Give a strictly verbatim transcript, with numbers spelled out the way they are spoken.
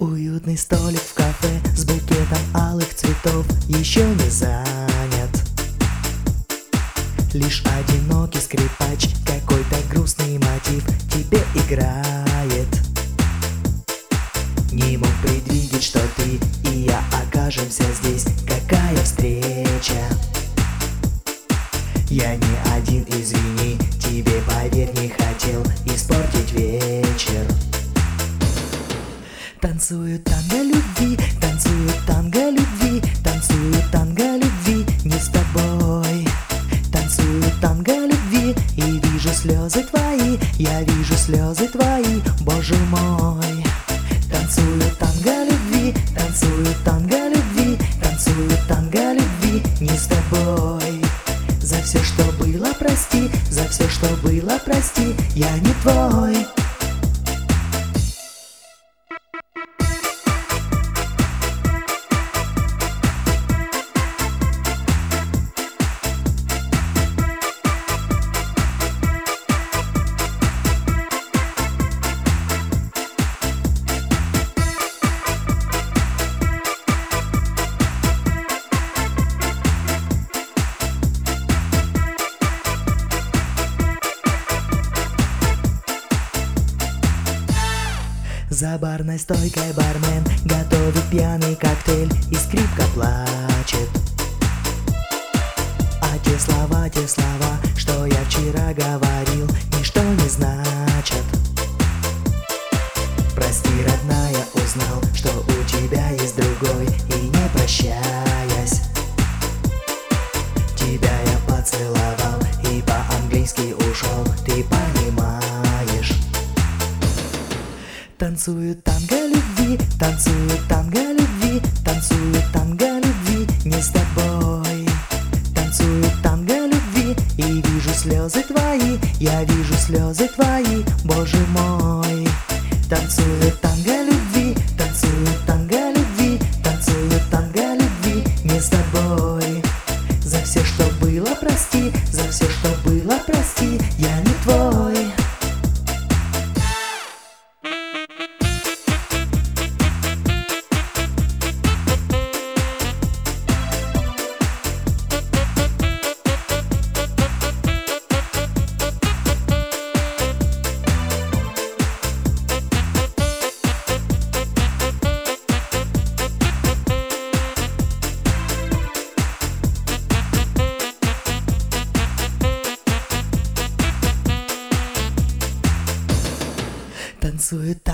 Уютный столик в кафе с букетом алых цветов еще не занят. Лишь одинокий скрипач, какой-то грустный мотив тебе играет. Не мог предвидеть, что ты и я окажемся здесь. Какая встреча! Я не один, извини, тебе, поверь, не хотел испортить вечер. Танцую танго любви, танцую танго любви, танцую танго любви не с тобой. Танцую танго любви и вижу слезы твои, я вижу слезы твои, боже мой. Танцую танго любви, танцую танго любви, танцую танго любви не с тобой. За все, что было, прости, за все, что было, прости, я не твой. За барной стойкой бармен готовит пьяный коктейль, и скрипка плачет. А те слова, те слова, что я вчера говорил, ничто не значат. Прости, родная, узнал, что у тебя есть другой, и не прощаясь, тебя я поцеловал и по-английски ушел, ты понимаешь. Танцую танго любви, танцую танго любви, танцую танго любви не с тобой. Танцую танго любви и вижу слезы твои, я вижу слезы твои, боже мой. Танцую танго любви, танцую танго любви, танцую танго любви не с тобой. За все, что было, прости, за все, что было, прости, я не твой. Танцую танго.